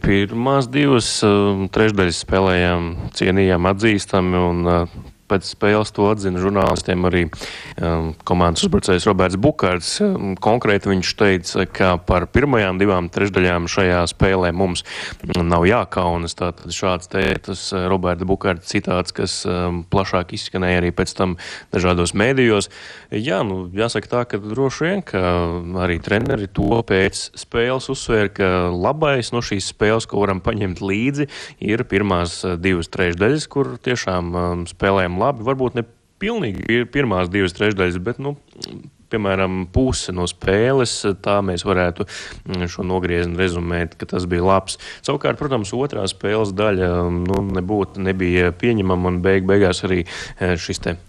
Pirmās divas trešdaļas spēlējām cienījām, atzīstami un pēc spēles to atzina žurnālistiem arī komandas uzbrucējs Roberts Bukārts. Konkrēti viņš teica, ka par pirmajām divām trešdaļām šajā spēlē mums nav jākaunas. Tātad šāds tas Roberta Bukārta citāts, kas plašāk izskanēja arī pēc tam dažādos mēdījos. Jā, jāsaka tā, ka droši vien, ka arī treneri to pēc spēles uzsvēra, ka labais no šīs spēles, ko varam paņemt līdzi, ir pirmās divas trešdaļas, kur tiešām spēlējam labi, varbūt ne pilnīgi pirmās divas trešdaļas, bet, piemēram, puse no spēles, tā mēs varētu šo nogriezni rezumēt, ka tas bija labs. Savukārt, protams, otrā spēles daļa nebija pieņemama un beigās arī šis te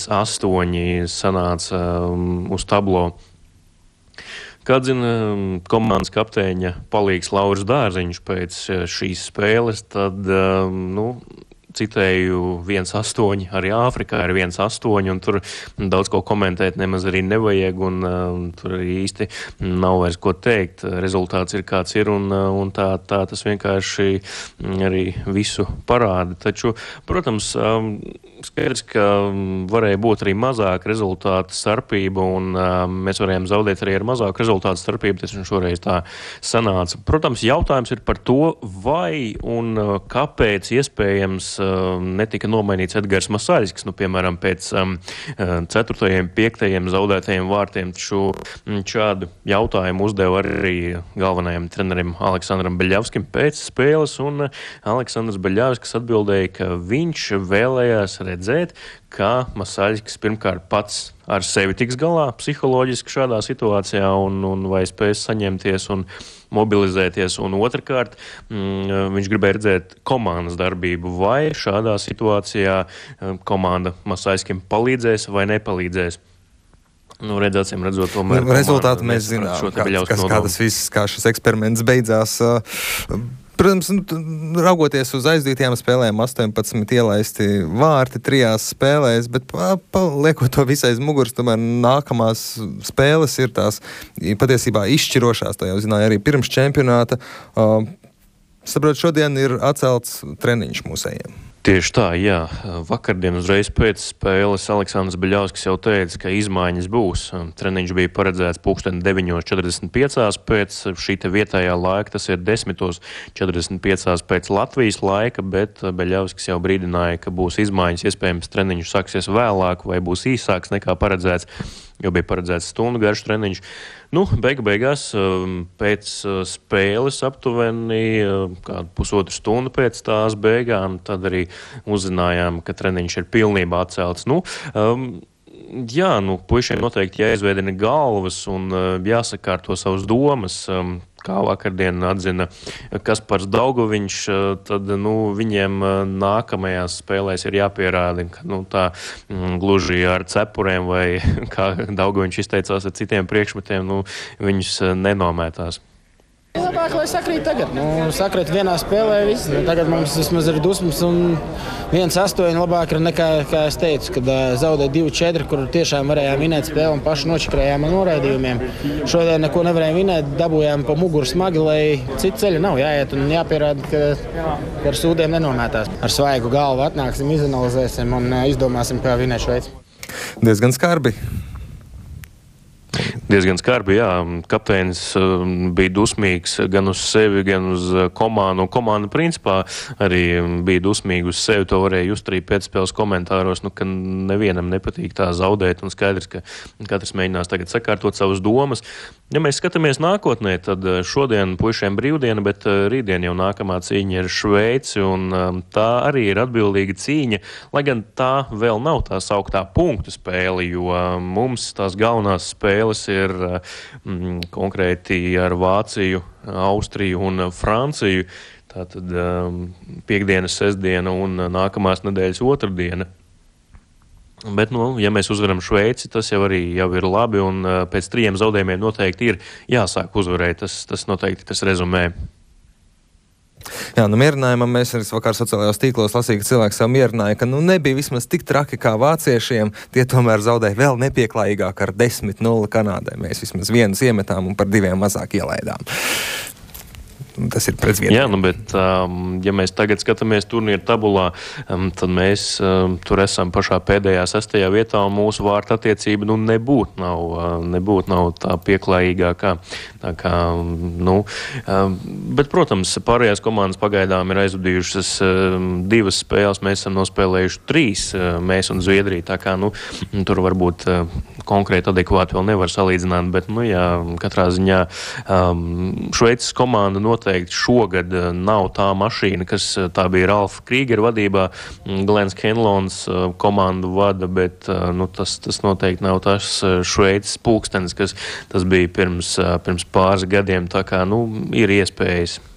1-8 sanāca uz tablo. Kā atzina komandas kapteiņa palīgs Lauris Dārziņš pēc šīs spēles, tad, citēju 1-8, arī Āfrikā ir 1-8, un tur daudz ko komentēt nemaz arī nevajag, un tur arī īsti nav vairs ko teikt. Rezultāts ir kāds ir, un tā tas vienkārši arī visu parāda. Taču, protams, skaidrs, ka varēja būt arī mazāka rezultāta starpība, un mēs varējām zaudēt arī ar mazāku rezultātu starpību, tas šoreiz tā sanāca. Protams, jautājums ir par to, vai un kāpēc iespējams netika nomainīts Edgars Masaļskis, piemēram, pēc 4., 5. zaudētajiem vārtiem. Šādu jautājumu uzdeva arī galvenajam trenerim Aleksandram Beļavskim pēc spēles, un Aleksandrs Beļavskis atbildēja, ka viņš vēlējās redzēt, ka Masaļskis pirmkārt pats ar sevi tiks galā psiholoģiski šādā situācijā un vai spēs saņemties un mobilizēties, un otrkārt viņš gribēja redzēt komandas darbību, vai šādā situācijā komanda Masaļskim palīdzēs vai nepalīdzēs. Redzēsim, tomēr rezultātu mēs zinām, kā šis eksperiments beidzās. Protams, raugoties uz aizdītajām spēlēm, 18 ielaisti vārti 3 spēlēs, bet liekot to visai aiz muguras, tomēr nākamās spēles ir tās patiesībā izšķirošās, to jau zināja arī pirms čempionāta. Saprot, šodien ir atcelts treniņš mūsējiem. Tieši tā, jā. Vakardien uzreiz pēc spēles Aleksandrs Beļavskis jau teica, ka izmaiņas būs. Treniņš bija paredzēts 9:45 pēc šī te vietējā laika, tas ir 10:45 pēc Latvijas laika, bet Beļavskis jau brīdināja, ka būs izmaiņas, iespējams treniņš sāksies vēlāk vai būs īsāks nekā paredzēts, jo bija paredzēts stundu garš treniņš. Beigās pēc spēles aptuveni kādu pusotru stundu pēc tās beigām, tad arī uzzinājām, ka treniņš ir pilnībā atcelts. Puišiem noteikti jāizveidina galvas un jāsakārto savas domas. Kā vakardien atzina Kaspars Daugoviņš, tad viņiem nākamajās spēlēs ir jāpierāda, ka tā gluži ar cepuriem vai, kā Daugoviņš izteicās, ar citiem priekšmetiem, viņus nenomētās. Labāk, lai sakrīt tagad. Sakrīt vienā spēlē viss. Tagad mums vismaz ir dusmas un 1-8 labāk ir nekā, kā es teicu, kad zaudēja 2-4, kur tiešām varējām vinēt spēli un paši nočakrējām ar noraidījumiem. Šodien neko nevarējām vinēt, dabūjām pa muguru smagi, lai citu ceļu nav jāiet un jāpierāda, ka ar sūdiem nenomētās. Ar svaigu galvu atnāksim, izanalizēsim un izdomāsim, kā vinēt Šveici. Diezgan skarbi. Diezgan skarbi, jā. Kapteinis bija dusmīgs gan uz sevi, gan uz komandu. Komanda principā arī bija dusmīga uz sevi. To varēja just arī pēcspēles komentāros, ka nevienam nepatīk tā zaudēt. Un skaidrs, ka katrs mēģinās tagad sakārtot savas domas. Ja mēs skatāmies nākotnē, tad šodien puišiem brīvdiena, bet rītdien jau nākamā cīņa ir Šveici, un tā arī ir atbildīga cīņa, lai gan tā vēl nav tā sauktā punktu spēle, jo mums tās galvenās spēles ir konkrēti ar Vāciju, Austriju un Franciju. Tātad piekdiena, sestdiena un nākamās nedēļas otrdiena. Bet, ja mēs uzvaram Šveici, tas jau ir labi, un pēc 3 zaudējumiem noteikti ir jāsāk uzvarēt. Tas noteikti tas rezumē. Jā, mierinājumam mēs arī vakar sociālajos tīklos lasīja, ka cilvēks jau mierināja, ka nebija vismaz tik traki kā vāciešiem. Tie tomēr zaudēja vēl nepieklājīgāk ar 10-0 Kanādai. Mēs vismaz 1 iemetām un par 2 mazāk ielaidām. tas ir pret vietiem. Jā, bet ja mēs tagad skatāmies turnīru tabulā, tad mēs tur esam pašā pēdējā 6. vietā un mūsu vārta attiecība nebūtu nav tā pieklājīgākā. Tā kā, bet, protams, pārējās komandas pagaidām ir aizvadījušas 2 spēles, mēs esam nospēlējuši 3, mēs un Zviedrija, tā kā, tur varbūt konkrēti adekvāti vēl nevar salīdzināt, bet, katrā ziņā Šveices komanda noteikti šogad nav tā mašīna, kas tā bija Ralfa Krīgera vadībā, Glens Kenlons komandu vada, bet, tas noteikti nav tas Šveices pulkstenis, kas tas bija pirms pāris gadiem, tā kā, ir iespējas.